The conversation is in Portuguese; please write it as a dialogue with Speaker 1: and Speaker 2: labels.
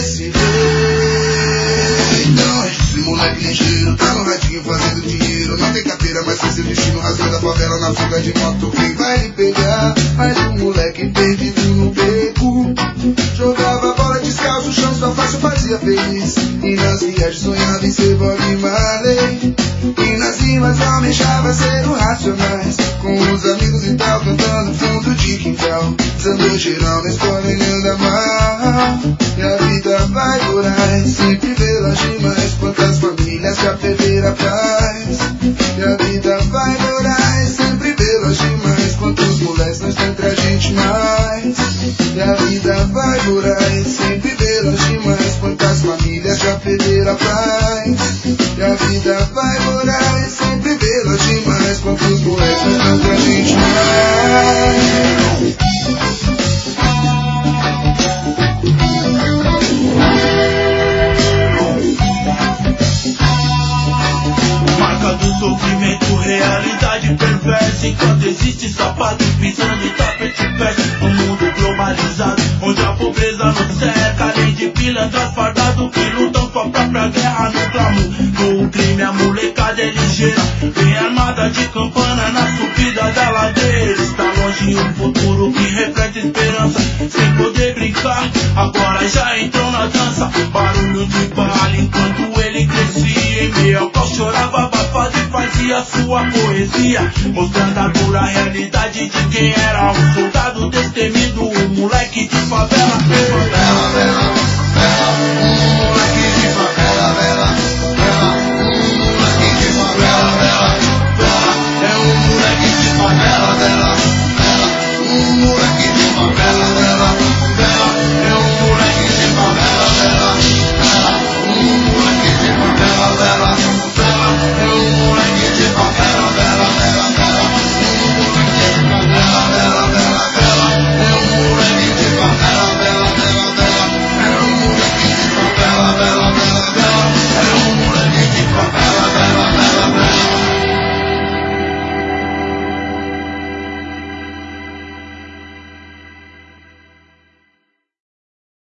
Speaker 1: se vê. Então é esse moleque ligeiro, tá no radinho fazendo dinheiro. Não tem carteira, mas tem seu destino, rasgando a favela na fuga de moto. Quem vai lhe pegar? Mais um moleque perdido no beco. Jogava bola descalço, o chão só fácil fazia feliz. E nas viagens sonhava em ser Bob Marley. E nas rimas almejava ser o Racionais. Com os amigos e tal, cantando fundo de quintal. Dando geral na escola e anda mal. E a vida vai durar, sempre vê-las demais. Quantas famílias já perderam a paz. E a vida vai durar, sempre vê-las demais. Quantos moleques não estão entre a gente mais. E a vida vai durar, sempre vê-las demais. Quantas famílias já perderam a paz. E a vida vai durar, sempre vê-las demais. Quantos moleques não estão entre a gente mais.
Speaker 2: Sofrimento, realidade perversa. Enquanto existe sapato pisando em tapete perto. Um mundo globalizado, onde a pobreza nos cerca. Além de pilantras fardados que lutam com a própria guerra no clamor. No crime a molecada é ligeira, bem armada de campana na subida da ladeira. Está longe um futuro que reflete esperança, sem poder brincar, agora já entrou na dança. Barulho de bala enquanto ele crescia. Em meio ao qual chorava abafado e fazia sua poesia, mostrando a dura realidade de quem era um soldado destemido, um moleque de favela